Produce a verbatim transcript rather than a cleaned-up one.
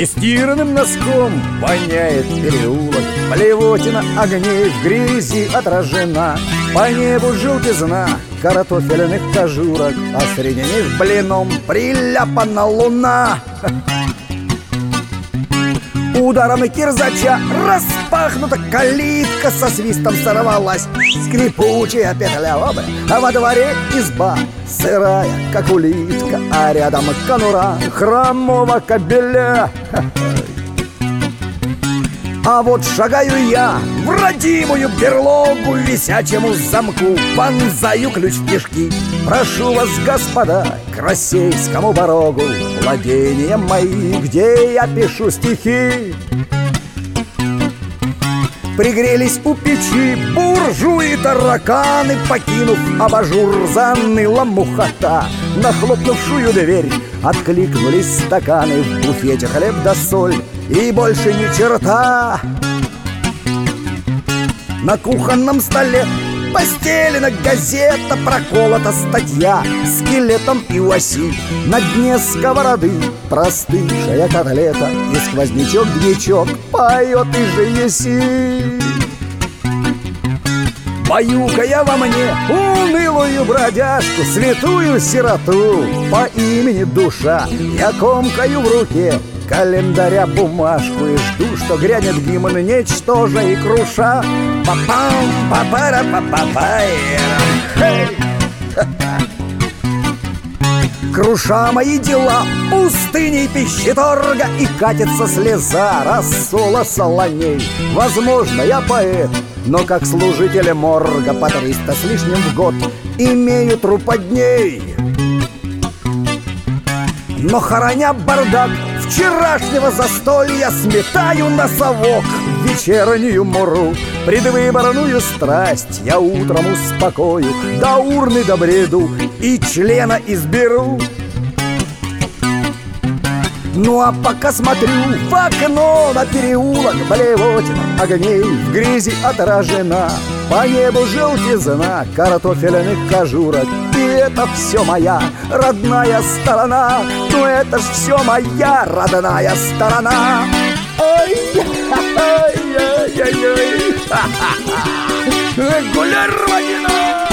Нестиранным носком воняет переулок, блевотина огней в грязи отражена. По небу желтизна картофельных кожурок, а среди них блином приляпана луна. Ударом кирзача распахнута калитка, со свистом сорвалась скрипучая петля, а во дворе изба сырая, как улитка, а рядом конура хромого кобеля. А вот шагаю я в родимую берлогу, висячему замку вонзаю ключ в кишки. Прошу вас, господа, к российскому порогу, владения мои, где я пишу стихи. Пригрелись у печи буржуи-тараканы, покинув абажур, заныла мухота. На хлопнувшую дверь откликнулись стаканы, в буфете хлеб да соль и больше ни черта. На кухонном столе постелена газета, проколота статья скелетом и у оси. На дне сковороды простывшая котлета, и сквознячок-дьячок поет и же еси. Баюкая во мне унылую бродяжку, святую сироту по имени Душа, я комкаю в руке календаря бумажку и жду, что грянет гимн, ничтожа и круша. Па-пам, па-пара, па-па-пайрам. Круша мои дела пустыней пищеторга, и катится слеза рассола солоней. Возможно, я поэт, но как служитель морга по триста с лишним в год имею труподней. Но хороня бардак вчерашнего застолья, сметаю на совок вечернюю муру. Предвыборную страсть я утром успокою, до урны добреду и члена изберу. Ну а пока смотрю в окно на переулок, блевотина огней в грязи отражена. По небу желтизна картофельных кожурок, и это все моя родная сторона. Ну это ж все моя родная сторона. Ой-ой-ой-ой-ой, гуляй, родина!